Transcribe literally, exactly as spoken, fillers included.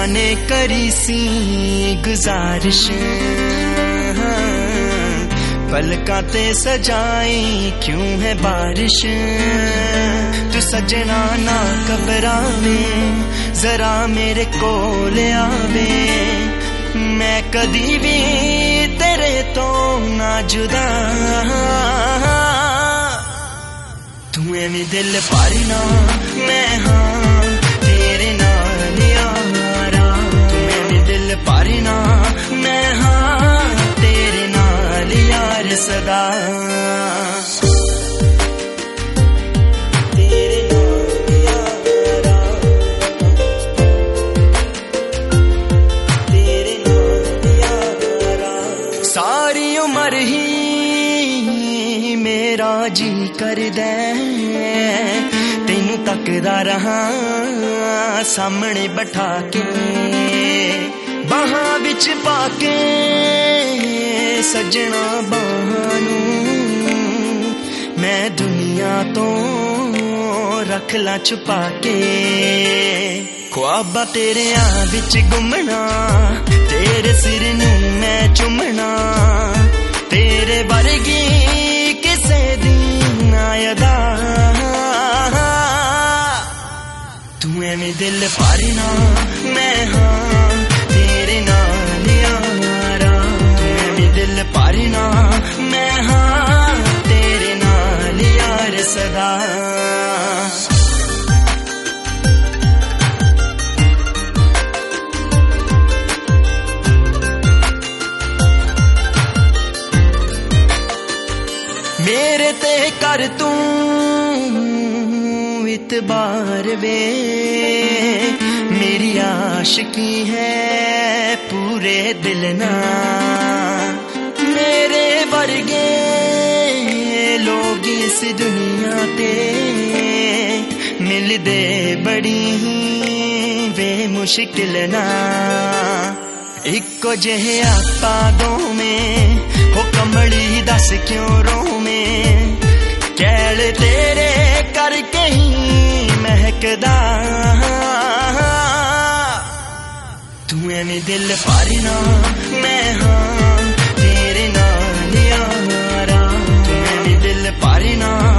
ने करी सी गुजारिश, पलकां ते सजाई क्यों है बारिश। तू सजना ना घबरावे, जरा मेरे कोल आवे, मैं कदी भी तेरे तो ना जुदा। तू एवें दिल पारना मैं हाँ तेरे नाल यारा, तू एवें दिल पारना मैं हाँ तेरे नाल यार सदा। सारी उम्र ही मेरा जी करदा तेनू तकदा रहा सामने बैठा के, बाहां विच पाके सजना बाहां नू मैं दुनिया तो रख ला छुपा के। ख्वाबा तेरे आ विच घुमना, तेरे सिर नू मैं चुमना, तेरे वर्गी किसे दी ना अदा। तू एवें दिल पारना मैं हाँ तेरे नाल यारा, तू एवें दिल पारना मैं हाँ तेरे नाल यार सदा। मेरे ते कर तू इतबार वे, मेरी आशिकी है पूरे दिल ना। मेरे वर्गे लोग इस दुनिया ते मिलदे बड़ी ही बेमुश्किल ना। इको जेहे आपा दो में हो कमली दस क्यों रो में, कैल तेरे करके ही महकदा। तू एवें दिल पारना मैं हाँ तेरे नाल यारा, तू एवें दिल पारना